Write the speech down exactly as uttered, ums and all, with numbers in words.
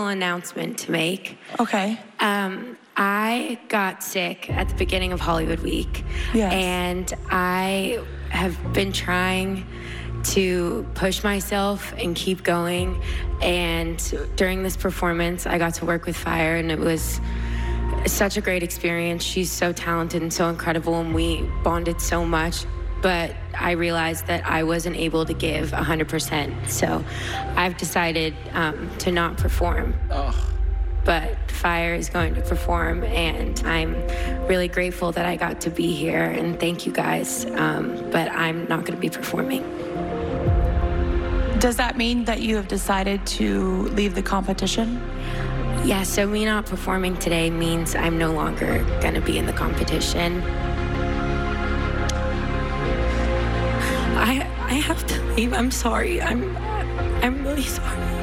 announcement to make. Okay. Um, I got sick at the beginning of Hollywood Week. Yes. And I have been trying to push myself and keep going. And during this performance, I got to work with Fire, and it was such a great experience. She's so talented and so incredible, and we bonded so much. But I realized that I wasn't able to give one hundred percent. So I've decided um, to not perform. Oh. But Fire is going to perform, and I'm really grateful that I got to be here, and thank you guys. Um, but I'm not going to be performing. Does that mean that you have decided to leave the competition? Yeah, so me not performing today means I'm no longer going to be in the competition. I I have to leave. I'm sorry. I'm I'm really sorry.